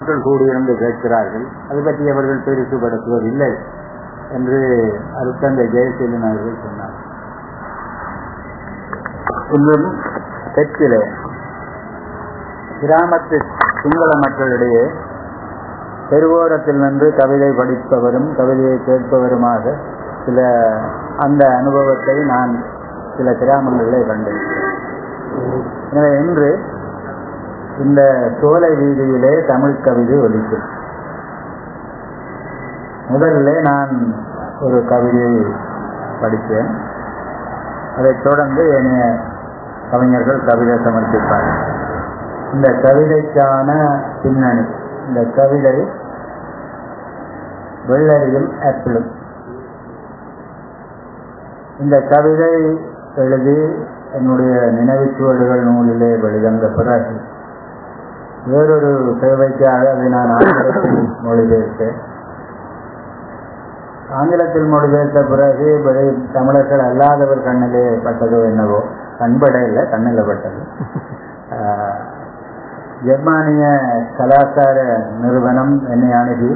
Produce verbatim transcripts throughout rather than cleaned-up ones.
கூடியிருந்து கேட்கிறார்கள். அது பற்றி அவர்கள் பெருசுபடுத்துவதில்லை என்று அருட்தந்தை ஜெயசீலன் அவர்கள் சொன்னார். இன்னும் தெற்கிலே கிராமத்து சிங்கள மக்களிடையே தெருவோரத்தில் நின்று கவிதை படிப்பவரும் கவிதையை கேட்பவருமாக சில அந்த அனுபவத்தை நான் சில கிராமங்களிலே கண்டிருக்கிறேன். எனவே இன்று இந்த சோலை வீதியிலே தமிழ் கவிதை ஒலிக்கும். முதலிலே நான் ஒரு கவிதையை படித்தேன். அதைத் தொடர்ந்து என்னைய கவிஞர்கள் கவிதை சமர்ப்பிப்பார்கள். இந்த கவிதைக்கான பின்னணி, இந்த கவிதை வெள்ளரியும் ஆப்பிளும். இந்த கவிதை எழுதி என்னுடைய நினைவுச்சுவடுகள் நூலிலே வெளிவந்த பிறகு வேறொரு சேவைக்காக அதை நான் ஆங்கிலத்தில் மொழிபெயர்த்தேன். ஆங்கிலத்தில் மொழிபெயர்த்த பிறகு தமிழர்கள் அல்லாதவர் கண்ணிலே பட்டதோ என்னவோ, கண்பட இல்லை கண்ணில் பட்டது. ஜெர்மானிய கலாச்சார நிறுவனம் என்னை அணுகி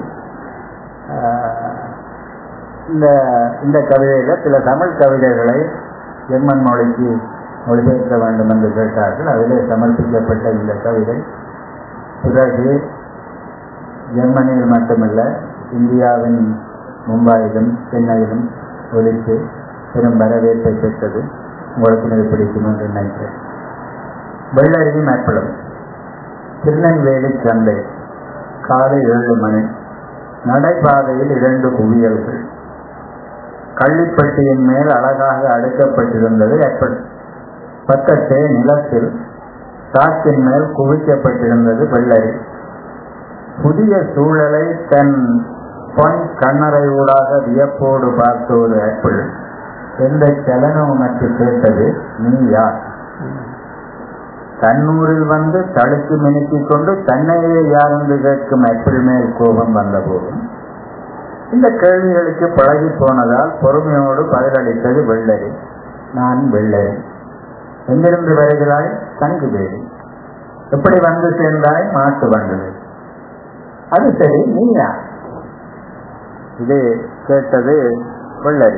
இந்த இந்த கவிதையில் சில தமிழ் கவிதைகளை ஜெர்மன் மொழிக்கு மொழிபெயர்க்க வேண்டும் என்று கேட்டார்கள். அதிலே சமர்ப்பிக்கப்பட்ட இந்த கவிதை பிறகு ஜெர்மனியில் மட்டுமல்ல, இந்தியாவின் மும்பாயிலும் சென்னையிலும் ஒலித்து பெரும் வரவேற்பை பெற்றது. உங்களுக்கு இது பிடிக்கும் என்று நினைக்கிறேன். வெள்ளரியும் ஆப்பிளும். திருநெல்வேலி சந்தை, காலை ஏழு மணி. நடைபாதையில் இரண்டு குவியல்கள். கள்ளிப்பட்டியின் மேல் அழகாக அடுக்கப்பட்டிருந்தது ஆப்பிள். பக்கத்தே நிலத்தில் சாக்கின் மேல் குவிக்கப்பட்டிருந்தது வெள்ளரி. புதிய சூழலை தன் பொன் கண்ணறையூடாக வியப்போடு பார்த்த ஒரு ஆப்பிள் எந்த சலனம் உனக்கு கேட்டது, நீ யார்? தன்னூரில் வந்து தடுத்து மினுக்கிக் கொண்டு தன்னையே யார் என்று கேட்கும் ஆப்பிள் மேல் கோபம் வந்த போதும் இந்த கேள்விகளுக்கு பழகி போனதால் பொறுமையோடு பதிலளித்தது வெள்ளரி. நான் வெள்ளரி. எங்கிருந்து வருகிறாய்? தங்கு பேடி. எப்படி வந்து சேர்ந்தாய்? மாட்டு வந்தது. அது சரி, நீ யார்? இது கேட்டது வெள்ளரி.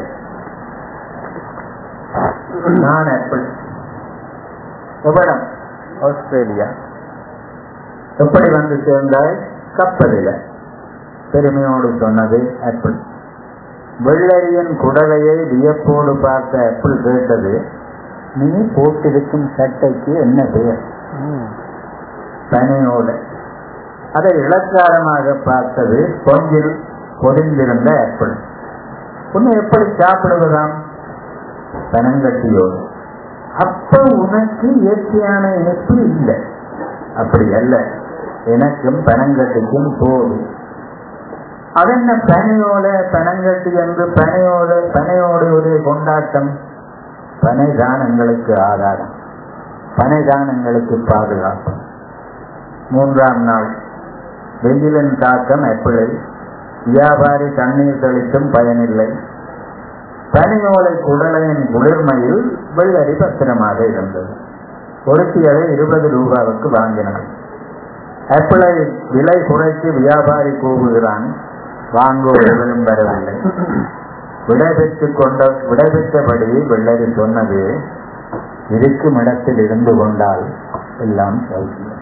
நான் ஆப்பிள். எவ்வளம்? ஆஸ்திரேலியா. எப்படி வந்து சேர்ந்தாய்? கப்பலில். பெருமையோடு சொன்னது ஆப்பிள். வெள்ளரியின் குடலையை வியப்போடு பார்த்த ஆப்பிள் கேட்டது, நீ போட்டிருக்கும் சட்டைக்கு என்ன பெயர்? பனையோடு. அதை இலக்காரமாக பார்த்தது கொஞ்சில் பொதிந்திருந்த ஆப்பிள். உன்னை எப்படி சாப்பிடுவதாம்? பனங்கட்டியோடு. அப்ப உனக்கு இயற்கையான இணைப்பு இல்லை. அப்படி அல்ல, எனக்கும் பனங்கட்டிக்கும் போது. அதென்ன பனையோட பனங்கட்டி என்று பனையோட பனையோடு ஒரு கொண்டாட்டம். பனைதானங்களுக்கு ஆதாரம், பனைதானங்களுக்கு பாதுகாப்பு. மூன்றாம் நாள் வெயிலின் தாக்கம் ஆப்பிளை. வியாபாரி தண்ணீர் தெளித்தும் பயனில்லை. பனையோலை குடலையின் குளிர்மையில் வெள்ளரி பத்திரமாக இருந்தது. ஒருத்தியதை இருபது ரூபாவுக்கு வாங்கினான். ஆப்பிளை விலை குறைத்து வியாபாரி கூவுகிறான். வாங்குவதும் வரவில்லை. விடைபெற்று கொண்ட விடைபெற்றபடி வெள்ளரி சொன்னது, இருக்கும் இடத்தில் இருந்து கொண்டால் எல்லாம் சௌக்கியம்.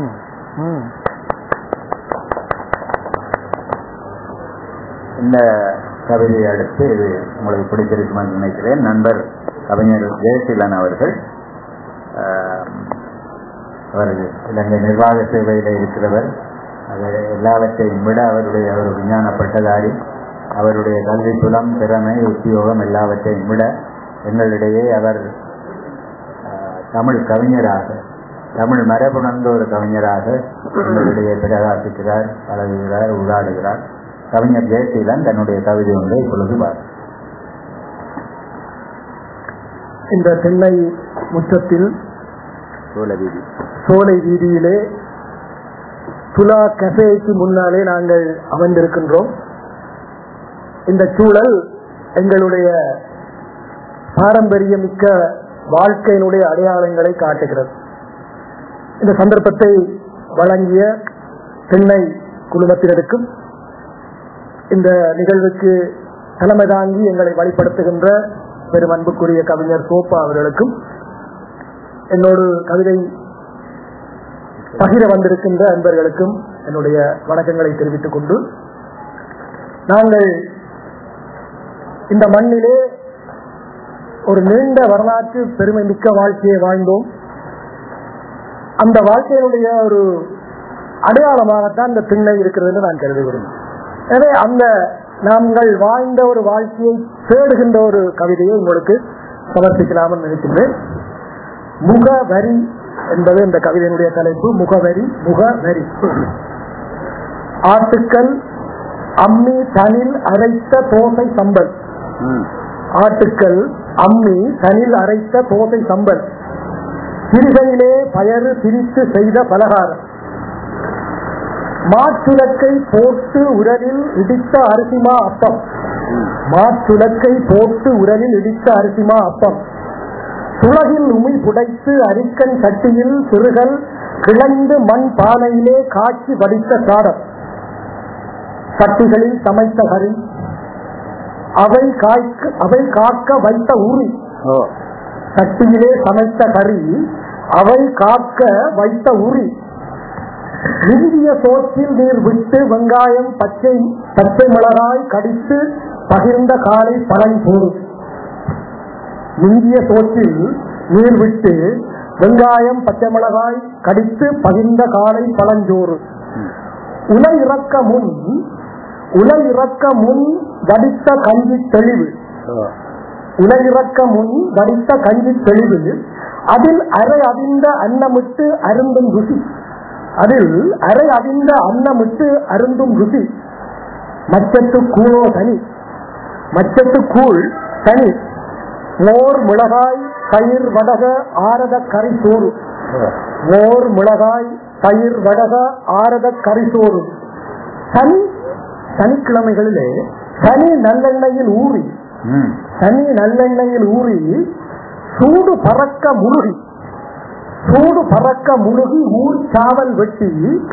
இந்த கவிதையை அடுத்து இது உங்களுக்கு பிடித்திருக்கும் என்று நினைக்கிறேன். நண்பர் கவிஞர் ஜெயசீலன் அவர்கள், அவர் இலங்கை நிர்வாக சேவையில் இருக்கிறவர். அது எல்லாவற்றையும் விட அவருடைய ஒரு விஞ்ஞான பட்டதாரி. அவருடைய கல்வி புலம், திறமை, உத்தியோகம் எல்லாவற்றையும் விட எங்களிடையே அவர் தமிழ் கவிஞராக, தமிழ் மரபுணர்ந்த ஒரு கவிஞராக எங்களிடையே பிரகாசிக்கிறார், பழகுகிறார், உருவாடுகிறார். கவிஞர் ஜெயசீலன் தன்னுடைய கவிதை ஒன்றை இப்பொழுது பார். இந்த தென்னை முற்றத்தில் சோலை வீதி சோலை வீதியிலே துலா கஃபேக்கு முன்னாலே நாங்கள் அமர்ந்திருக்கின்றோம். இந்த சூழல் எங்களுடைய பாரம்பரியமிக்க வாழ்க்கையினுடைய அடையாளங்களை காட்டுகிறது. இந்த சந்தர்ப்பத்தை வழங்கிய திண்ணை குழுமத்தினருக்கும் இந்த நிகழ்வுக்கு தலைமை தாங்கி எங்களை வழிபடுத்துகின்ற பெரும் அன்புக்குரிய கவிஞர் சோப்பா அவர்களுக்கும் என்னோடு கவிதை பகிர வந்திருக்கின்ற அன்பர்களுக்கும் என்னுடைய வணக்கங்களை தெரிவித்துக் கொண்டு, நாங்கள் இந்த மண்ணிலே ஒரு நீண்ட வரலாற்று பெருமை மிக்க வாழ்க்கையை வாழ்ந்தோம். அந்த வாழ்க்கையினுடைய ஒரு அடையாளமாகத்தான் இந்த திண்ணை இருக்கிறது என்று நான் கருதுகிறேன். எனவே அந்த நாங்கள் வாழ்ந்த ஒரு வாழ்க்கையை தேடுகின்ற ஒரு கவிதையை உங்களுக்கு சமர்ப்பிக்கலாம்னு நினைக்கின்றேன். முகவரி என்பது இந்த கவிதையினுடைய தலைப்பு. முகவரி. முகவரி. ஆட்டுக்கள் அம்மி தனில் அரைத்த தோசை சம்பல். ஆட்டுக்கள் அம்மி தனில் அரைத்த தோசை சம்பல். சிறுகையிலே பயறு பிரித்து செய்த பலகாரம். மாற்றுலக்கை போட்டு உரலில் இடித்த அரிசிமா அப்பம். மாற்றுலக்கை போட்டு உரலில் இடித்த அரிசிமா அப்பம். சுலகில் உமி புடைத்து அரிக்கன் சட்டியில் சிறுகள் கிளந்து மண் பானையிலே காட்சி வடித்த சாதம். சட்டிகளில் சமைத்த கறி. அவை காய்க்க அவை காக்க வைத்த உரி. சட்டியிலே சமைத்த கறி அவை காக்க வைத்த உரி. இந்திய சோற்றில் நீர் விட்டு வெங்காயம் பச்சை பச்சை மிளகாய் கடித்து பகிர்ந்த காலை பழஞ்சோறு. இந்திய சோற்றில் நீர் விட்டு வெங்காயம் பச்சை மிளகாய் கடித்து பகிர்ந்த காலை பழஞ்சோறு. உலை இறக்க முன் உலை இறக்க முன் வடித்த கஞ்சி தெளிவு. உலை இறக்க முன் வடித்த கஞ்சி தெளிவு. அதில் அரை அதிர்ந்த அன்னமிட்டு அருந்தும் ருசி. அதில் அரை அதிர்ந்த அன்னமிட்டு அருந்தும் ருசி. மச்சத்து கூழோ தனி. மச்சத்து கூழ் தனி. மோர் மிளகாய் தயிர் வடக ஆரத கறி சோறு. மோர் மிளகாய் தயிர் வடக ஆரத கறி சோறு. சனி சனிக்கிழமைகளிலே சனி நல்லெண்ணெயில் ஊறி சனி நல்லெண்ணெயில் ஊறி சூடு பறக்க முழுகி சூடு பறக்க முழுகி ஊர் சாவல் வெட்டி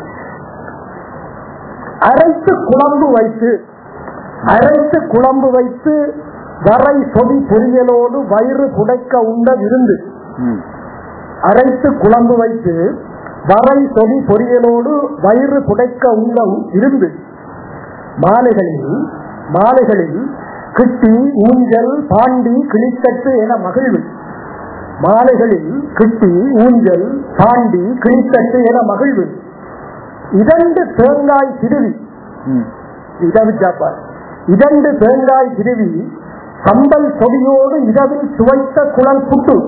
அரைத்து குழம்பு வைத்து அரைத்து குழம்பு வைத்து வரை சொதி பொரியலோடு வயிறு புடைக்க உண்ட விருந்து. அரைத்து குழம்பு வைத்து வரை சொதி பொரியலோடு வயிறு புடைக்க உண்ட விருந்து. மாலைகளில் மாலைகளில் கிட்டி ஊஞ்சல் பாண்டி கிளித்தட்டு என மகிழ்வு. மாலைகளில் கிட்டி ஊஞ்சல் பாண்டி கிளித்தட்டு என மகிழ்வு. இரண்டு தேங்காய் திருவி. இரண்டு தேங்காய் திருவி சம்பல் சொடியோடு இரவில் சுவைத்த குழல் புட்டு.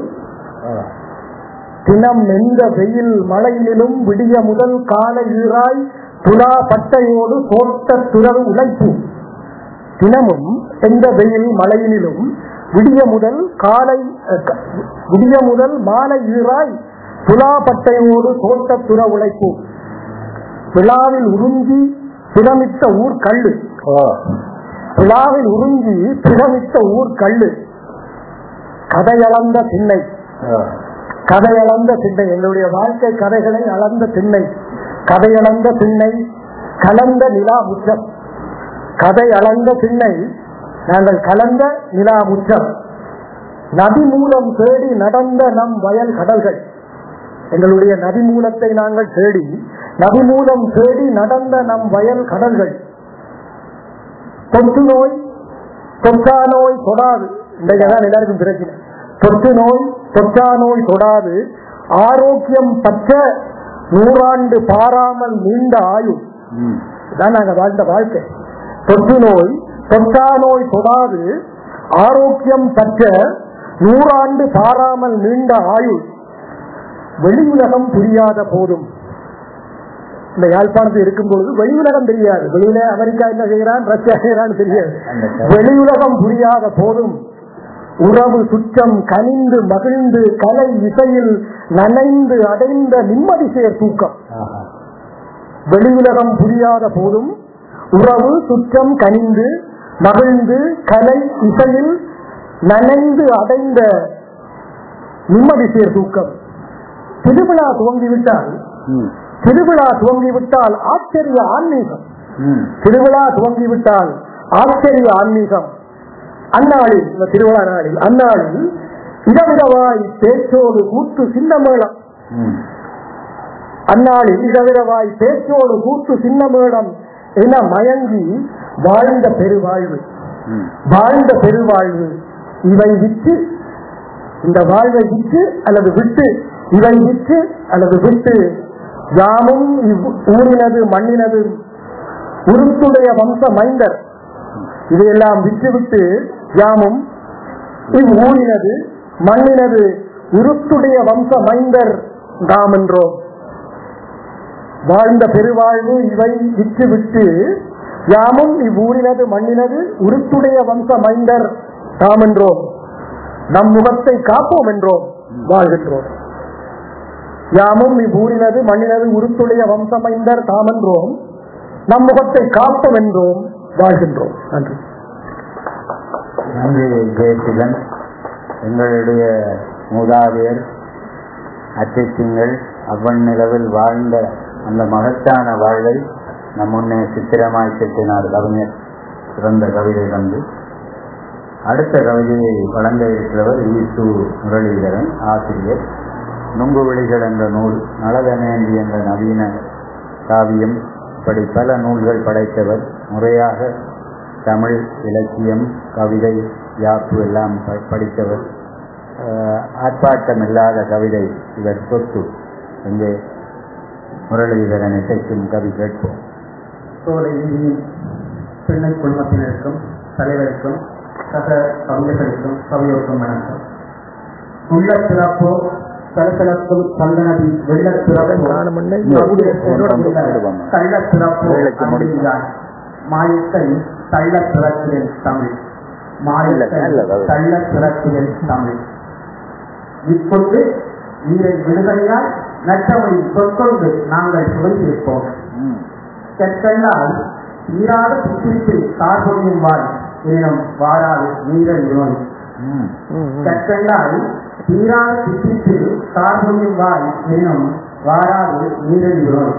தினம் நெந்த வெயில் மழையிலும் விடிய முதல் கால ஈராய் துலா பட்டையோடு தோட்ட துறவு உழைப்பு. தினமும் எந்த வெயில் மழையிலும் விடிய முதல் காலை விடிய முதல் மாலை ஈராய் துலா பட்டையோடு தோட்ட துற உழைப்பு. விழாவில் உறிஞ்சி பிறமித்த ஊர் கல்லு. விழாவில் உறிஞ்சி பிறமித்த ஊர் கல்லு. கதையளந்த திண்ணை. கதையளந்த திண்ணை. எங்களுடைய வாழ்க்கை கதைகளை அளந்த திண்ணை. கதையளந்த திண்ணை கலந்த நிலா முற்றம். கதை அளந்த திண்ணை நாங்கள் கலந்த நிலா முற்றம். நதி மூலம் தேடி நடந்த நம் வயல் கடல்கள். எங்களுடைய நதி மூலத்தை நாங்கள் தேடி நதி மூலம் தேடி நடந்த நம் வயல் கடல்கள். தொற்று நோய் தொற்றா நோய் தொடாது. இன்றைக்குதான் எல்லாருக்கும் பிரச்சனை. தொற்று நோய் தொற்றா நோய் தொடாது. ஆரோக்கியம் பற்ற நூறாண்டு பாராமல் நீண்ட ஆயுள். இதான் நாங்க வாழ்ந்த வாழ்க்கை. தொற்று நோய் தொற்றா நோய் தொடாது. ஆரோக்கியம் பற்ற நூறாண்டு பாராமல் நீண்ட ஆயுள். வெளி உலகம் புரியாத போதும். இந்த யாழ்ப்பாணத்தில் இருக்கும் பொழுது வெளி உலகம் தெரியாது. வெளியில அமெரிக்கா என்ன செய்யறான், ரஷ்யா செய்யறான்னு தெரியாது. வெளி உலகம் புரியாத போதும் உறவு சுற்றம் கனிந்து மகிழ்ந்து கலை இசையில் நனைந்து அடைந்த நிம்மதி சேர் தூக்கம். வெளி உலகம் புரியாத போதும் உறவு சுற்றம் கனிந்து மகிழ்ந்து கலை இசையில் நனைந்து அடைந்த நிம்மதி சேர் தூக்கம். திருவிழா துவங்கிவிட்டால் திருவிழா துவங்கிவிட்டால் ஆச்சரிய ஆன்மீகம். திருவிழா துவங்கிவிட்டால் ஆச்சரிய ஆன்மீகம். அந்நாளில், இந்த திருவிழா நாளில், அந்நாளில் இடவிடவாய் பேச்சோடு கூட்டு சின்னமேளம். அந்நாளில் இடவிடவாய் பேச்சோடு கூட்டு சின்னமேளம் என மயங்கி வாழ்ந்த பெருவாழ்வு, வாழ்ந்த பெருவாழ்வு இவை விட்டு, இந்த வாழ்வை விட்டு அல்லது விட்டு, இவை விட்டு அல்லது விட்டு, யாமும் ஊரினது மண்ணினது உருத்துடைய வம்ச மைந்தர், இதையெல்லாம் விட்டுவிட்டு யாமும் இவ்வூரினது மண்ணினது உருத்துடைய வம்ச மைந்தர் நாம் என்றோம். வாழ்ந்த பெருவாழ்வு இவை விட்டுவிட்டு யாமும் இவ்வூரினது மண்ணினது உருத்துடைய வம்ச மைந்தர் நாம் என்றோம். நம் முகத்தை காப்போம் என்றோம், வாழ்கின்றோம். யாமும் இவ்வூரினது மண்ணினது உருத்துடைய வம்ச மைந்தர் தாம் என்றோம், நம் முகத்தை காப்போம் என்றோம், வாழ்கின்றோம். நன்றி. நன்றி ஜெயசீலன். எங்களுடைய மூதாதையர் அச்சைத்திங்கள் அவ்வநிலவில் வாழ்ந்த அந்த மகத்தான வாழ்வை நம் முன்னே சித்திரமாய் செட்டினார் கவிஞர். சிறந்த கவிதை வந்து அடுத்த கவிதையை வழங்க இருக்கிறவர் ஈசு முரளிதரன், ஆசிரியர். நுங்குவெளிகள் என்ற நூல், நலதனேந்தி என்ற நவீன காவியம், இப்படி பல நூல்கள் படைத்தவர். முறையாக தமிழ் இலக்கியம், கவிதை, யாப்பு எல்லாம் படித்தவர். ஆர்ப்பாட்டம் இல்லாத கவிதை இவர் சொத்து. இங்கே முரளிதரன் இசைக்கும் கவி கேட்போம். சோலை வீதியின் பெண்ணை குடும்பத்தினருக்கும் தலைவருக்கும் சக கவிஞர்களுக்கும் கவியோருக்கும் வணக்கம். உள்ள பிறப்போ கலக்கலக்கும் கல்லநதி வெள்ள பிறப்போ கள்ள பிறப்போ அன்பில்தான் மாயத்தை தள்ள பிறக்கிறேன் தமிழ், மாயத்தை தள்ள பிறக்கிறேன் தமிழ். இப்பொழுது நீரை விடுதலையால் நற்றமொழி சொற்கொண்டு நாங்கள் சுவைத்திருப்போம். கற்கண்டால் நீராத புத்திரிப்பில் கார்பொழியும் வாழ் எனினும் வாராது நீரல் நோய். கற்கண்டால் நீராத புத்திரிப்பில் கார்பொழியும் வாழ் எனினும் வாராது நீரல் நோய்.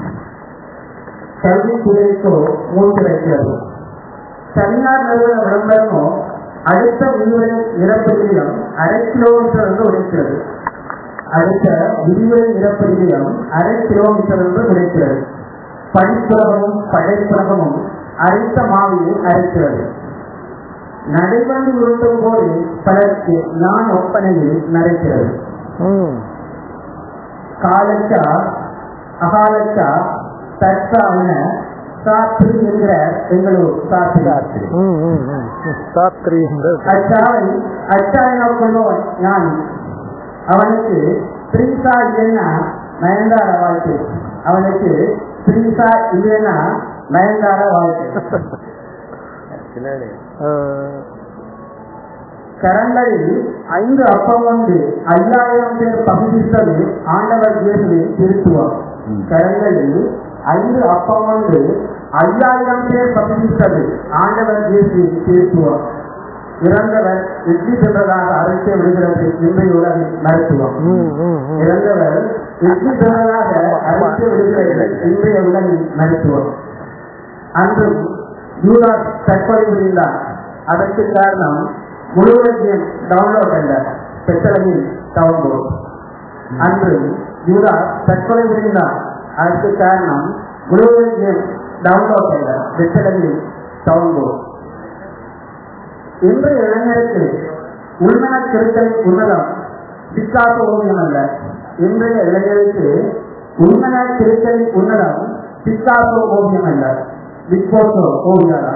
கல்வி துறைக்கோ மூன்று வைக்கிறது. தனியார் நிறுவன விளம்பரமோ அடுத்த விரிவுரை இறப்பு விகிதம் அரை கிலோமீட்டர் என்று உடைக்கிறது. அடுத்த விரிவுரை இறப்பு விகிதம் அரை கிலோமீட்டர் என்று உடைக்கிறது. படிப்புலகமும் படைப்புலகமும் அரைத்த மாவியை அரைக்கிறது. நடைபெற்று உருட்டும் போது பலருக்கு நான் ஒப்பனையில் நடக்கிறது. காலச்சா அகாலச்சா தற்சாவன சாத்திரி என்கிற எங்களூர் சாத்திரி சாத்திரி அச்சாவை அச்சாயனா கொள்வோன் ஞானி. அவனுக்கு ஸ்ரீசா இல்லைன்னா நயன்தார வாழ்க்கை, அவனுக்கு ஸ்ரீசா இல்லைன்னா நயன்தார வாழ்க்கை. கரங்களில் ஐந்து அப்பம் கொண்டு ஐயாயிரம் பேர் பகுதித்தது ஆண்டவர் இயேசுவின் திருத்துவம். கரங்களில் ஐந்து அப்பம் கொண்டு ஐயாயிரம் பேர் பகுதித்தது ஆண்டவர் இயேசுவின் திருத்துவம். இறந்தவர் வெற்றி பெற்றதாக அரசை விடுகிறது இன்றைய உலகின் மருத்துவம். இறந்தவர் வெற்றி பெற்றதாக அரசை விடுகிறது இன்றைய உலகின் மருத்துவம். அன்றும் யூராஸ் தற்கொலை புரிந்தார். அதற்கு காரணம் முழுவதையும் டவுன்லோட் அல்ல, பெற்றளவில் டவுன்லோட். அன்று யூராஸ் தற்கொலை புரிந்தார். அதற்கு காரணம் முழுவதையும் டவுன்லோட் அல்ல, பெற்றளவில் டவுன்லோட். இன்றைய இளைஞருக்கு உள்மன திருத்தல் உன்னதம் பிக்காச ஓவியம் அல்ல. இன்றைய இளைஞருக்கு உள்மன திருத்தல் உன்னதம் பிக்காசோ ஓவியம் அல்ல, பிக்போசோ ஓவியம்.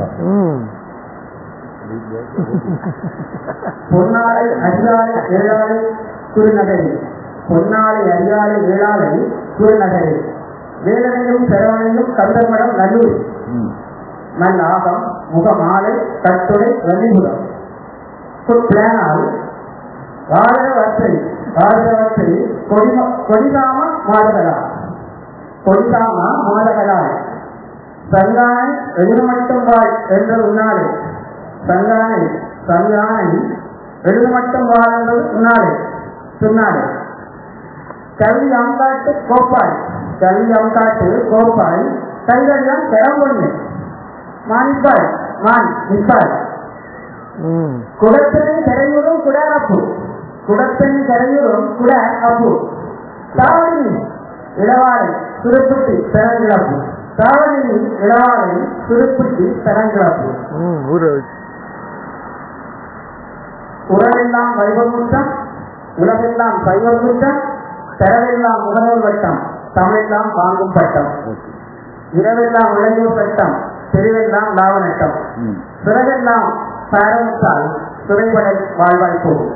பொன்னாலை அரியாலை ஏழாலை குறுநகரி, பொன்னாலை அரியாலை ஏழாலை குறுநகரி, வேலனையும் செரவனையும் கந்தமடம் நல்லூர், நல் ஆகம் முகமாலை கட்டுரை வலிபுரம். பிளானால் வாழ்வற்றை வாழ்வற்றை கொடிதாம மாதகளா கொடிதாம மாதகளாய் சங்கானை எழுதுமட்டும் வாழ் என்ற உன்னாலே, சங்கானை சங்கானை எழுதுமட்டும் வாழ் என்பது உன்னாலே சொன்னாலே. கல்வி அங்காட்டு கோப்பாய் கலியம் காட்டு கோப்பாய் கைதெல்லாம் பெறம்பொண்ணு மானிப்பாய் மான் நிற்பாய் குடத்தனின் கரையூரும் குட அப்பு குடத்தனின் கரையூரும் குட அப்பு தாவணி இளவாலை சுருப்புட்டி பெறங்கிழப்பு தாவணி இளவாலை சுருப்புட்டி பெறங்கிழப்பு உறவெல்லாம் வைபவமுற்றம் உலகெல்லாம் சைவமுற்றம் பெறவெல்லாம் முகநூல் வட்டம் தமிழெல்லாம் வாங்கும் பட்டம் இரவெல்லாம் இளைஞர் பட்டம் தெருவெல்லாம் லாவநட்டம் பிறகெல்லாம் பாரமுத்தால் துறைபடை வாழ்வாய் போகும்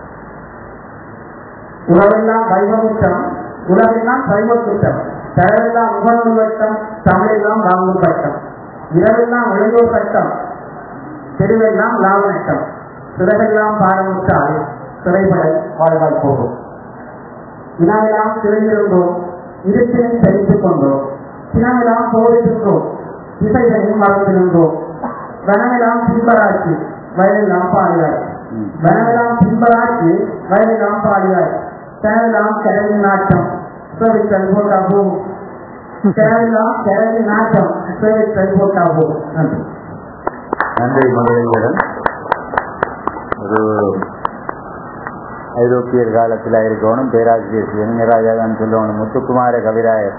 உறவெல்லாம் வைபவமுற்றம் உலகெல்லாம் சைவக்குற்றம் பெறவெல்லாம் முகநூல் வட்டம் தமிழெல்லாம் வாங்கும் பட்டம் இரவெல்லாம் இளைஞர் பட்டம் தெருவெல்லாம் லாவநட்டம் பிறகெல்லாம் பாரமுத்தால் துறைபடை வாழ்வாய் போகும் வினாவெல்லாம் திரைந்திருந்தோம் இருப்பினை தெரிந்து கொண்டோம் சினமெல்லாம் போரிருந்தோம் திசைகளையும் மறந்திருந்தோம் வனமெல்லாம் பின்பராட்சி வயலெல்லாம் பாடுவார் வனமெல்லாம் பின்பராட்சி வயலெல்லாம் பாடுவார் கனவெல்லாம் கடலின் நாட்டம் சேவைத்தல் போட்டாகும் கனவெல்லாம் கடலின் நாட்டம் சேவைத்தல் போட்டாகும். நன்றி. நன்றி முதலிடம். ஒரு ஐரோப்பியர் காலத்தில் இருக்கணும் பேராசிரியர் வெங்கராஜா தான் சொல்லணும். முத்துக்குமார கவிராயர்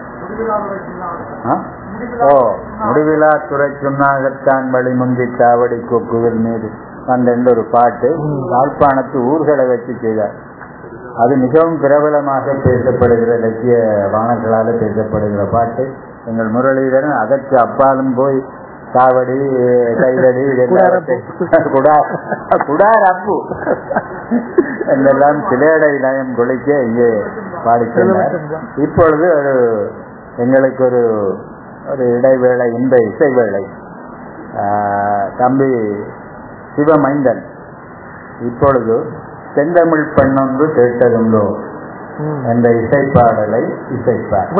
ஓ முடிவிலா துறை சுண்ணாகத்தான் வழி முந்தி தாவடி கொக்குகள் மீது அந்த ஒரு பாட்டு யாழ்ப்பாணத்து ஊர்களை வச்சு செய்தார். அது மிகவும் பிரபலமாக பேசப்படுகிற இலக்கிய வானங்களால் பேசப்படுகிற பாட்டு. எங்கள் முரளிதரன் அதற்கு அப்பாலும் போய் காவடி கைதடி குடார் அப்பு என்றெல்லாம் சிலேடை நயம் கொளிக்க இங்கே பாடிச்சென்றார். இப்பொழுது ஒரு எங்களுக்கு ஒரு ஒரு இடைவேளை, இந்த இசை வேளை. தம்பி சிவமைந்தன் இப்பொழுது செந்தமிழ் பெண்ணொன்று கேட்டதுண்டோ என்ற இசைப்பாடலை இசைப்பார்.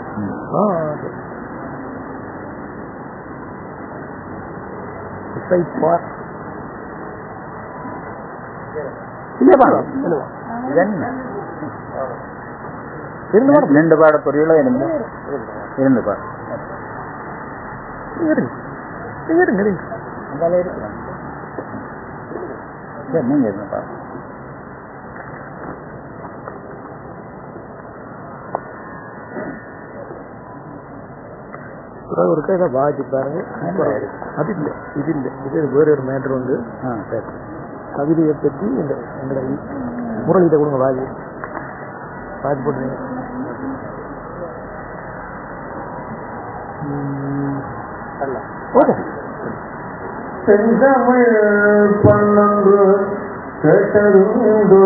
ரெண்டு பாட பொரியலோ இருந்து இருந்து பாடு நீங்க இருந்து பாடு. ஒரு இதை வாசி பாருங்க. அது இல்லை, இது இல்லை, இது வேற ஒரு மேட்ரு வந்து கவிதையை பற்றி இந்த எங்களோட முரளியிட்ட கொடுங்க வாசி வாசி போட்டுருங்க. செந்தமிழ் பன்னொன்று கேட்டதுண்டோ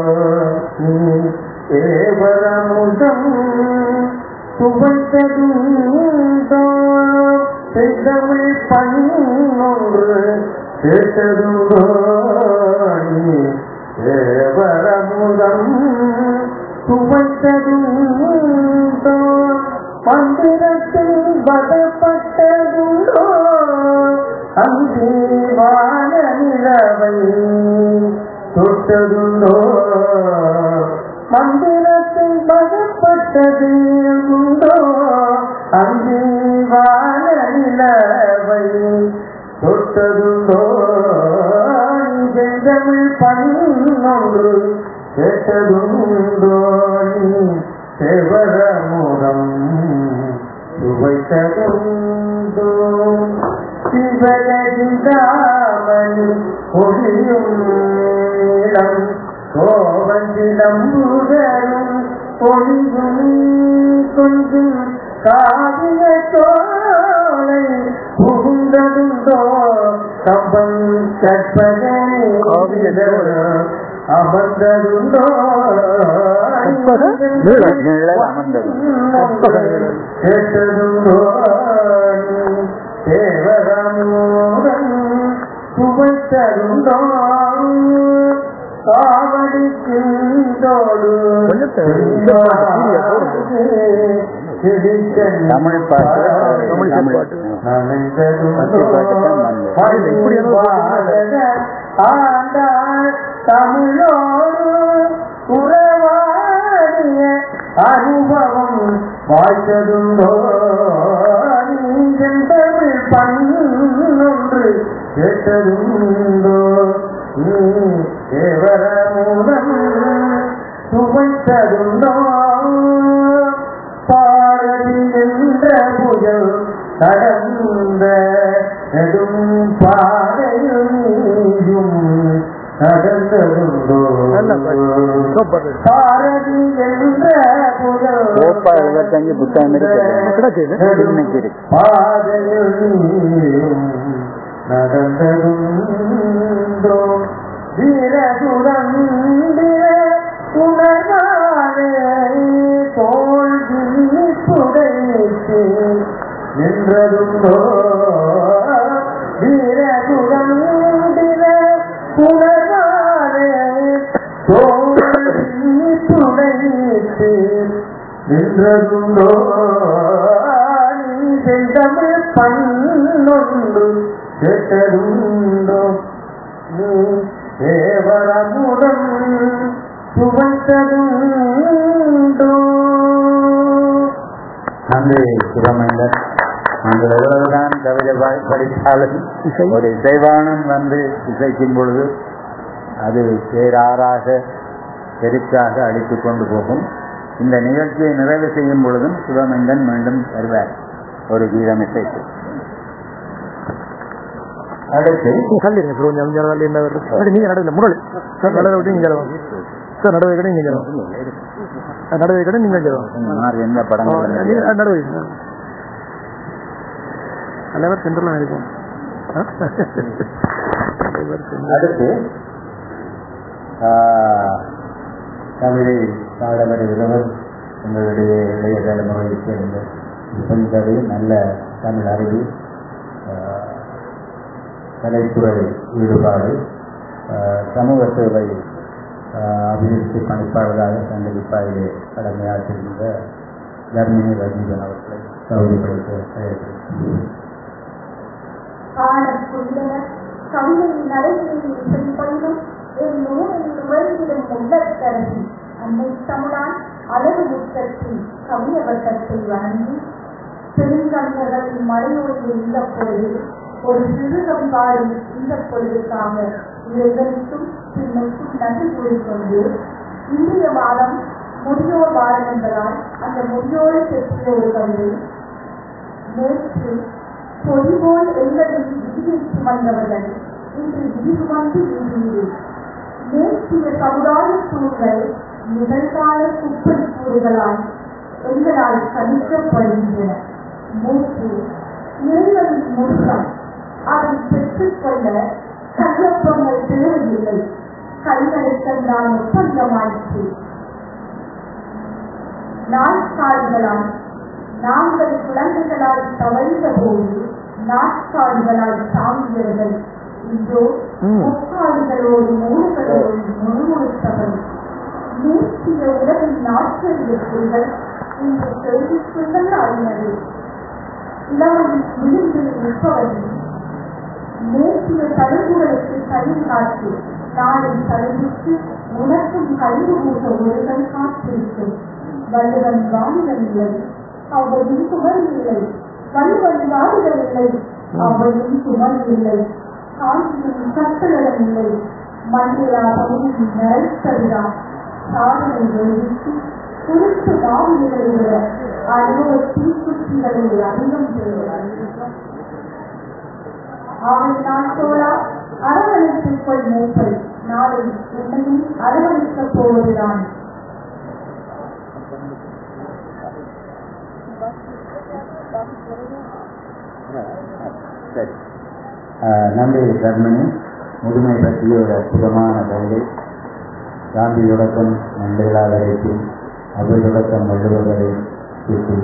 ஏவரமுதம் சுவைத்ததுண்டோ செந்தமிழ் பன்னொன்று கேட்டதுண்டோ ஏவரமுதம் சுவைத்ததுண்டோ மந்திரத்தில் பதப்பட்டதுண்டோ அங்கீவான நிலவை தொட்டதுண்டோ மந்திரத்தில் பதப்பட்டது உண்டோ அங்கீவான நிலவை தொட்டதுண்டோ செந்தமிழ் பன்னொன்று கேட்டதுண்டோ செவரமுதம் சுவைத்ததுண்டோ சிவகதிதாமணி ஒளியும் இளம் கோவந்திலம்புதரும் ஒளியும் கொஞ்சும் காவிய சோலை புகுந்ததுண்டோ கம்பன் கற்பகனை அமர்ந்ததுண்டோ கேட்டதுண்டோ தேவரமோதன் சுவைத்ததுண்டோ காவடிக்கின்றோடு தமிழ் பாட்டு ஆண்டாள் தமிழோடு உறவாடிய அனுபவம் வாய்த்ததுண்டோ நீங்கன் தமிழ் பண்ணொன்று கேட்டதுண்டோ நீ தேவரமுடன் சுவைத்ததுண்டோ பாரதி என்ற புயல் கடந்த நெடும் பாதையில் நீயும் நடந்ததுண்டோ பாரதி என்ற புயல் எழுபத்தஞ்சு புத்தகம் பாதையில் நீயும் நடந்ததுண்டோ வீரசுரந்திர உணர்வானே தோல்வி புடைத்து நின்றதுண்டோ வீரசுரந்திர உணர்வானே தோல்வி புடைத்து நின்றதுண்டோ நீ செந்தமிழ் பண்ணொன்று கேட்டதுண்டோ நீ தேவரமுடன் சுவைத்ததுண்டோ. நன்றி சுரமேந்தர். நாங்கள் எவ்வளவுதான் கவிதை படித்தாலும் ஒரு இசைவானம் வந்து இசைக்கும் பொழுது அது பேராறாக பெருக்காக அடித்துக் கொண்டு போகும். இந்த நிகழ்ச்சியை நிறைவு செய்யும் பொழுதும் சுரமேந்தன் மீண்டும் வருவார் ஒரு கீதம் இசைக்கு. அடுத்து நீங்க நடுவில் முரளி சார் நடுவை விட்டு நீங்க சார் நடுவை கடை நீங்க நடுவை கடை நீங்க எந்த படம் நடுவை தலைவர் சென்ட்ரல் இருக்கும். அடுத்து கவிதை பாட வருகிறவர் உங்களுடைய இளைய தலைமுறையை சேர்ந்த கவிதை நல்ல தமிழ் அறிவு, கலைத்துறை ஈடுபாடு, சமூக சேவை அபிவிருத்தி பணிப்பாளராக சங்கதிப்பாயிலே கடமையாற்றுகின்ற தர்மினி ரஜீவன் அவர்களை கவிதைகளுக்கு பெயர்க்கிறேன். கவிதையின் நடைமுறையில் செல்பயிலும் என் நூலில் நுழைந்திடும் உள்ளத்தரசி அன்னை தமிழான் அழகு முற்றத்தில் கவிய வட்டத்தை வணங்கி பெருங்கவிஞர்களின் மழையோடு இந்த பொழுது ஒரு சிறுகம் பாடும் இந்த பொழுதுக்காக இறைவனுக்கும் பின்னுக்கும் நன்றி கூறிக்கொண்டு இந்திய வாரம் முதியோர் வாரம் என்பதால் அந்த முதியோரை பெற்றிய ஒரு கவிதை. நேற்று பொறிபோல் எங்களின் விதியை சுமந்தவர்கள் இன்று விதி சுமந்து வீடுகிறேன். நேற்றைய சமுதாய சூழல் நிகழ்கால குப்பை கூறுகளால் எங்களால் கணிக்கப்படுகின்றன. மூச்சு இறைவனின் முருகம் அதை பெற்றுக்கொள்ள சந்தர்ப்பங்கள் தேவையில்லை. கைநடுக்கம்தான் ஒப்பந்தமாயிற்று. நாட்காலிகளால் நாங்கள் குழந்தைகளால் தவழ்ந்த போது நாட்காலிகளால் தாங்கியவர்கள் இன்றோ முக்காலிகளோடு மூடுகளோடு முழுமுழுத்தவர்கள். நீட்டிய உலகின் நாட்களிய புரிகள் இன்று தெரிவித்துள்ள அறிஞரே இளமையில் விழுந்து நிற்பவர்கள் நேற்றிய தழுவுகளுக்கு கயிறு காற்று நாளை தழுவித்து உனக்கும் கழிவு மூட்ட ஒருகள் காத்திருக்கும். வள்ளுவன் வாணிகள் இல்லை, அவ்வையும் சுமர் இல்லை. வள்ளுவன் வாணிகள் இல்லை, அவ்வையும் சுமர் இல்லை. காஞ்சியும் கட்டளம் இல்லை. மண்ணிலா பகுதியின் நரைத்ததுதான் சாதனை வெளியிட்டு குறித்து மாவிகளை விட அனுபவ தீக்குச்சிகளை அதிகம் பெறுகிறார். அவை நான் தோழா அரவணைத்துக் கொள் மூப்பை நாளை உன்னையும் அரவணைக்கப் போவதுதான். சரி, நன்றி தர்மினி. முதுமை பற்றிய ஒரு அற்புதமான கவிதை. காந்தி தொடக்கம் மண்டேலா வரைக்கும் அவை தொடக்கம் வள்ளுவர்களை சுற்றி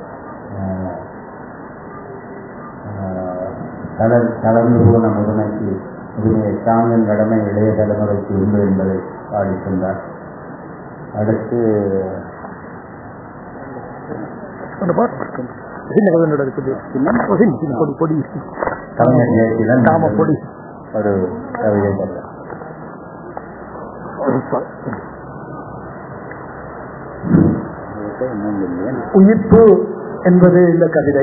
கலந்து போன முதுமைக்கு முதுமையை தாங்கும் கடமை இளைய தலைமுறைக்கு உண்டு என்பதை பாடிக்கொண்டார். அடுத்து கவிஞர் ஜெயசீலன் ஒரு கவிதை சொல்ல. உயிர்ப்பு என்பது இந்த கவிதை.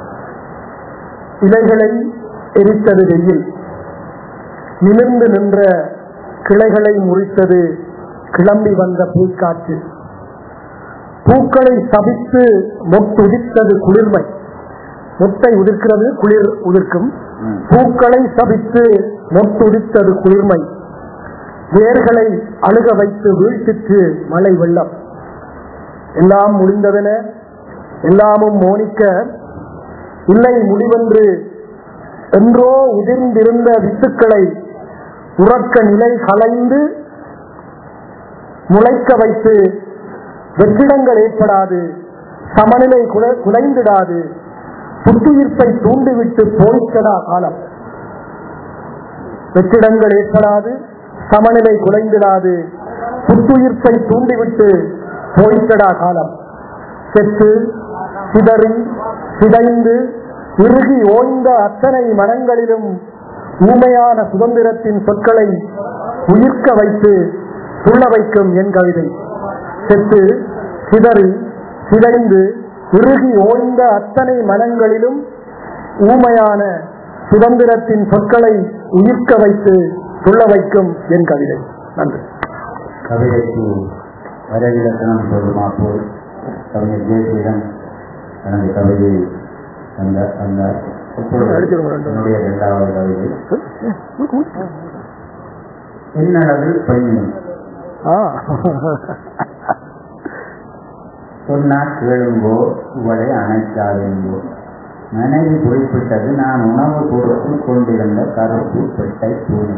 இலைகளை எரித்தது வெயில், நிமிர்ந்து நின்ற கிளைகளை முறித்தது கிளம்பி வந்த பூக்காற்று, பூக்களை சபித்து மொட்டுதித்தது குளிர்மை. மொட்டை உதிர்க்கிறது, குளிர் உதிர்க்கும். பூக்களை சபித்து மொட்டுதித்தது குளிர்மை, வேர்களை அழுக வைத்து வீழ்த்திற்று மழை வெள்ளம். எல்லாம் முடிந்ததென எல்லாமும் மோனிக்க, இல்லை முடிவென்று என்றோ உதிர்ந்திருந்த வித்துக்களை உறக்க நிலை கலைந்து முளைக்க வைத்து வெற்றிடங்கள் ஏற்படாது, சமநிலை குலைந்திடாது, புத்துயிர்ப்பை தூண்டிவிட்டு போய்க்கடா காலம். வெற்றிடங்கள் ஏற்படாது, சமநிலை குலைந்திடாது, புத்துயிர்ப்பை தூண்டிவிட்டு போய்க்கடா காலம். செத்து சிதறி சிதைந்து இறுகி ஓய்ந்த அத்தனை மனங்களிலும் ஊமையான சுதந்திரத்தின் சொற்களை உயிர்க்க வைத்து துள்ள வைக்கும் என் கவிதை. செத்து சிதறி சிதைந்து இறுகி ஓய்ந்த அத்தனை மனங்களிலும் ஊமையான சுதந்திரத்தின் சொற்களை உயிர்க்க வைத்து துள்ள வைக்கும் என் கவிதை. நன்றி. கவிதைக்கு வரவிலக்கணம் சொல்லுமா போல் கவிஞர் ஜெயசீலன் தனது கவிதையை அந்த அந்த என்னுடைய இரண்டாவது கவிதை என்னளவு பெண்ணின் சொன்னா கேளுங்கோ இவளை அணைக்காதெங்கோ. மனைவி குறிப்பிட்டது நான் உணவு பொறுத்து கொண்டிருந்த கருப்பு பெட்டை பூனை.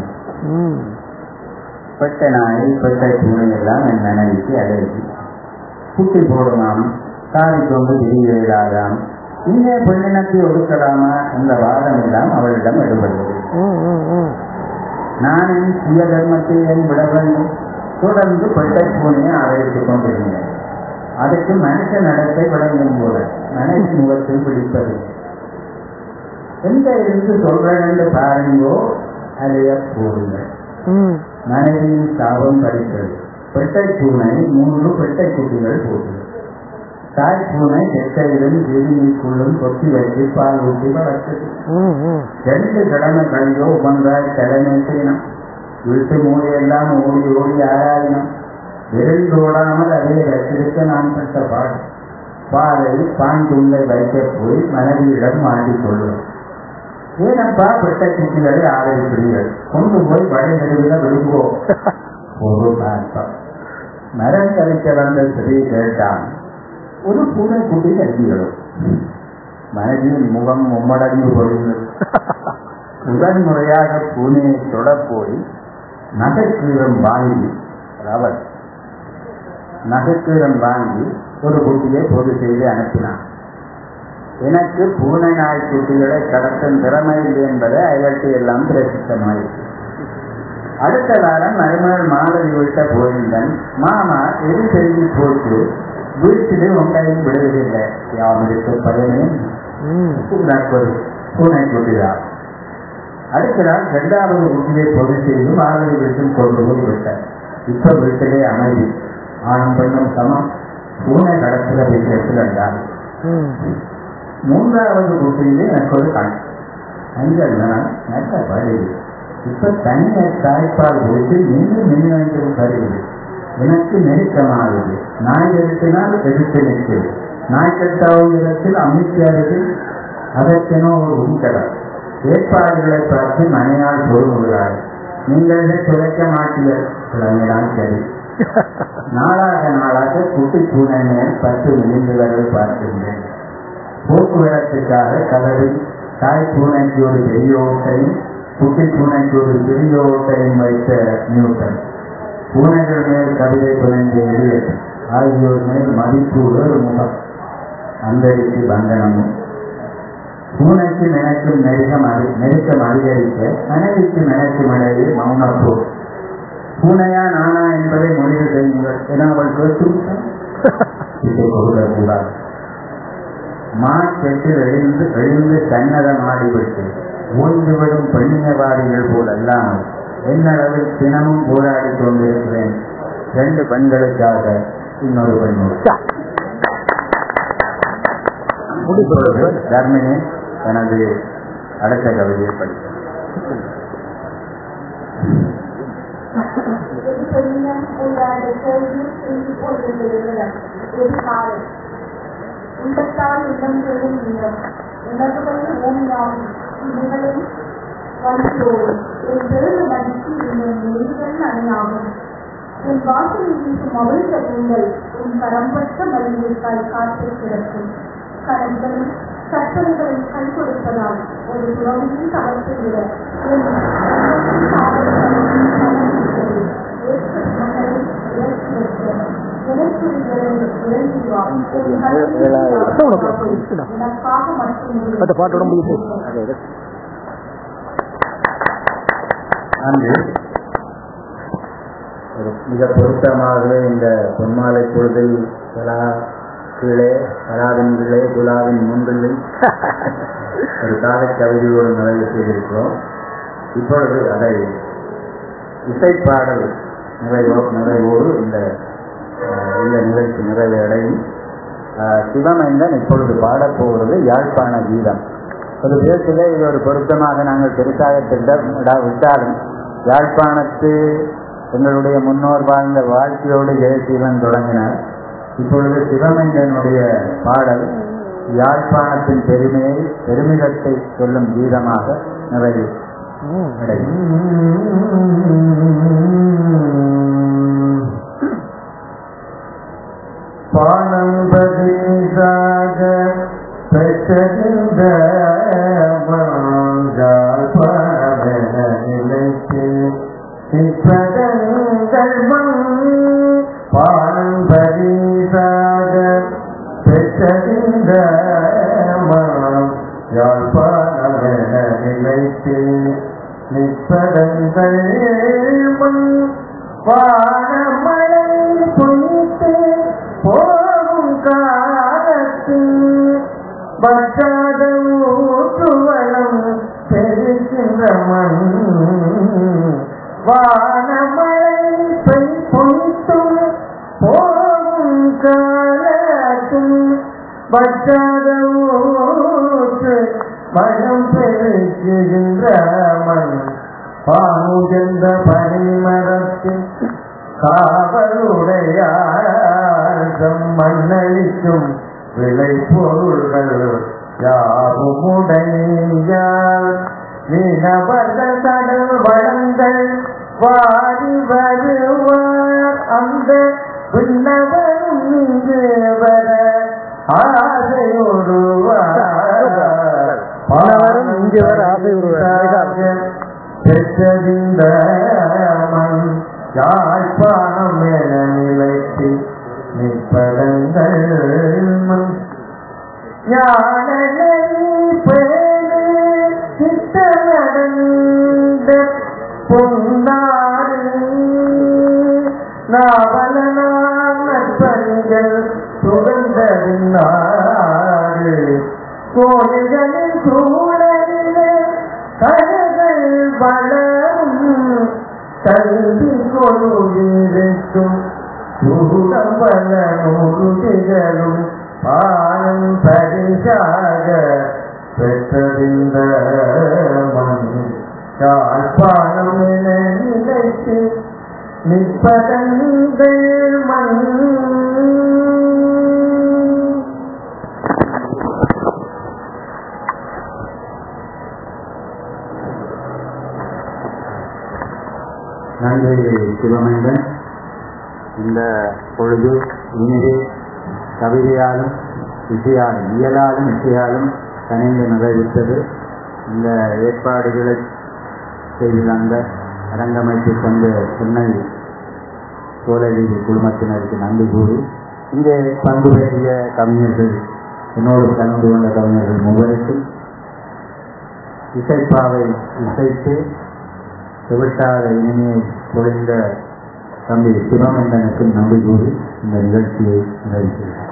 பெட்டை நாயை பெட்டை பூனை எல்லாம் என் மனைவிக்கு அழகி. குட்டி போடுமாம், காரி கொண்டு விரிவிடாதாம், இங்கே பெண்ணினத்தை ஒதுக்கலாமா என்ற வாதம் எல்லாம் அவளிடம் எடுபடுவது. நான் என் சுய தர்மத்தை என் விட வேண்டும். தொடர்ந்து பெட்டை பூனையை ஆதரித்துக் கொண்டிருந்தேன். அதுக்கு மனுஷ நடத்தை விளங்கும் போல மனைவி முகத்தில் பிடிப்பது. எந்த இருந்து சொல்றேன் என்று பாருங்கோ, அதைய போடுங்கள். மனைவியின் சாபம் படித்தது. பெட்டை பூனை மூன்று பெட்டை குட்டிகள் போட்டது. தாய் பூனை எட்டையிலும் ஜெயினிக்குள்ளும் கொத்தி வைத்து பால் ஊட்டி வளர்த்தது. ரெண்டு கிழமை கழியோ ஒன்றாய் தலைமை செய்யணும். வீட்டு மூலையெல்லாம் ஓடி ஓடி ஆராயினம். விரைந்தோடாமல் அதை ரசிக்க நான் பட்ட பாடு. பாலை பாண்டுள்ளை வைக்க போய் மனைவியிடம் மாட்டிக் கொள்ளும். ஏனப்பா பெட்ட குட்டிகளை ஆதரிக்கிறீர்கள், கொண்டு போய் வழி நடுவில் விழுங்கோ. ஒரு பார்ப்பம் மரம் கழிக்க வந்த ஸ்ரீ கேட்டான், ஒரு பூனை குட்டி கட்டிகளும். மனைவியின் முகம் மும்மடங்கு பொழுது முதன் முறையாக பூனையை தொடப்போய் நகைக்கீரம் வாங்கி அவர் நகைக்கீரம் வாங்கி ஒரு குட்டியை பொது செய்து அனுப்பினான். எனக்கு பூனை நாய் குட்டிகளை கடத்தும் திறமை இல்லை என்பதை அயல்ட்டி எல்லாம் பிரசித்தமாயிற்று. அடுத்த வாரம் மருமகள் மாலதி விட்ட போயிருந்தன். மாமா எது செய்தி போட்டு வீட்டிலே ஒன்றையும் விடுவதில்லை. யாருக்கு பயனே பூனை குட்டிதான். அடுத்த நாள் இரண்டாவது குட்டியை பொது செய்து மாலதி வீட்டில் கொண்டு போய் விட்டார். இப்ப வீட்டிலே அமைதி, ஆணும் பெண்ணும் சமம். பூனை கடத்துகிற விஷயத்தில் என்றார். மூன்றாவது குட்டியிலே எனக்கு ஒரு கண் அஞ்சல் நல்ல படுது. இப்ப தனிய தாய்ப்பால் போட்டு இன்னும் மின்வெண்டும் தருகிறது. எனக்கு நெருக்கமாகுது. நாய் எடுத்தினால் எதிர்த்து நிற்கிறது. நாய்க்கட்டாவது இடத்தில் அமைச்சாருக்கு அதற்கெனோ ஒரு உண்கடல். ஏற்பாடுகளை பார்த்து மனையால் பொருள்கிறார். நீங்களே துளைக்க மாட்டீர்கள். சரி. நாளாக நாளாக குட்டி பூனை மேல் பத்து விளிம்புகளை பார்க்கின்றேன். போக்குவரத்துக்காக கதவில் தாய் பூனைக்கு ஒரு பெரிய ஓட்டையும் குட்டி பூனைக்கு ஒரு பெரிய ஓட்டையும் வைத்த நியூட்டன். பூனைகள் மேல் கவிதை புனைந்த எலியட் ஆகியோர் மேல் மதிப்பு ஒரு முகம். அந்தரிக்கு பந்தனமும். பூனைக்கு நினைக்கும் நெருக்கம் நெருக்கம் அதிகரிக்க மனைவிக்கு நினைக்கும் இடையே மௌனப்போ. பூனையா நானா என்பதை முடிவு செய்யுங்கள் என அவள் கேட்டு இதை கொடுக்கக்கூடாது. மாற்றத்தில் எழுந்து எழுந்து சன்னதமாடிவிட்டு ஓய்ந்துவிடும் பெண்ணியவாதிகள் போல் அல்லாமல் என்னளவில் தினமும் போராடி கொண்டிருக்கிறேன். ரெண்டு பெண்களுக்காக இன்னொரு பெண்ணோடு தர்மினி எனது அடுத்த கவிதையை படித்தார். உள்ளத்தால் உள்ளம் சொல்லும் நீளம் உணர்வுகளில் ஓமியாகும் இவைகளில் வலியோடும் என் பெருமை மதிக்கு இன்னும் நெறிகள் அணியாகும். என் வாசலில் வீசும் அவிழ்ந்த பூங்கள் உன் பரம்பற்ற மல்லிகைக்காய் காற்றில் கிடக்கும். கடன்களும் கற்பனைகளும் கை கொடுப்பதால் ஒரு துறவியின் தளத்தை விட என் அன்று ஒரு மிக பொருத்தமாகவே இந்த பொன்மாலை பொழுதில் கலா கீழே கலாவின் கீழே குலாவின் முன்றில் ஒரு காலை கவிதையோடு நிறைவு செய்திருக்கிறோம். இப்பொழுது அதை இசைப்பாடல் நிறைவோ நிறைவோடு இந்த இந்த நிகழ்ச்சி நிறைவு அடையும். சிவமைந்தன் இப்பொழுது பாடப்போவது யாழ்ப்பாண கீதம். ஒரு பேச்சிலே இது ஒரு பொருத்தமாக நாங்கள் பெருசாக திட்ட விட்டாலும் யாழ்ப்பாணத்து எங்களுடைய முன்னோர் வாழ்ந்த வாழ்க்கையோடு ஜெயசீலன் தொடங்கினார். இப்பொழுது சிவமைந்தனுடைய பாடல் யாழ்ப்பாணத்தின் பெருமையை பெருமிதத்தை சொல்லும் கீதமாக நிறைவு அடையும். பானம்பதியாக பெற்றிருந்த நிலைக்கு இப்பதங்கள் மண் பானம்பதியாக பெற்றிருந்த யாழ்ப்பாண நிலைக்கு நிற்பதங்கள் மண் வானமழை பொய்த்து போகும் காலத்தில் பற்றாத ஊற்றுவளம் பெருகின்ற மண் வானமழை பெய் பொய்த்தும் போகும் காலத்தில் பற்றாத ஊற்று மனம் பெருகின்ற மண் பாமுகின்ற பனிமரத்தில் காவலுடையார் மண்ணளிக்கும் விளை பொருள்கள் யாவுமுடையார் மீனவர்த கடல் வளங்கள் வாரி வருவார் அந்த விண்ணவரும் இங்கு வர ஆசையோடுவார் இங்கு வர ஆசையோடுவார் பெற்றதிந்த மண் யாழ்ப்பாணம் என நிலைத்து நிற்பதங்கள் மண் யாழனை பேரு சித்தனடந்த பொன்னாறு நாவலனார் நற்பணிகள் சுகந்ததின்னாறு கோயில்களின் சூழலிலே கலைகள் வளரும் கல்வி கொழுவிருக்கும் சூழவல நூறுகளும் பானம் பரிசாக பெற்றறிந்த மண் யாழ்ப்பாணம் என நிலைத்து நிற்பதங்கள் மண். நன்றி சிவமைந்தன். இந்த பொழுது இனிதே கவிதையாலும் இசையாலும் இயலாலும் இசையாலும் கணிந்து நிறைவித்தது. இந்த ஏற்பாடுகளை செய்து தந்த அரங்கமைத்து கொண்ட சென்னை சோழலி குழுமத்தினருக்கு நன்றி கூறி இங்கே பங்கு பெற்றிய கவிஞர்கள் என்னோடு கலந்து கொண்ட கவிஞர்கள் மூவருக்கும் இசைப்பாவை இசைத்து செவிட்டாத இனிமையை பொழிந்த தம்பி சிவமந்தனுக்கு நன்றி கூறி இந்த நிகழ்ச்சியை நிறைவு செய்கிறார்.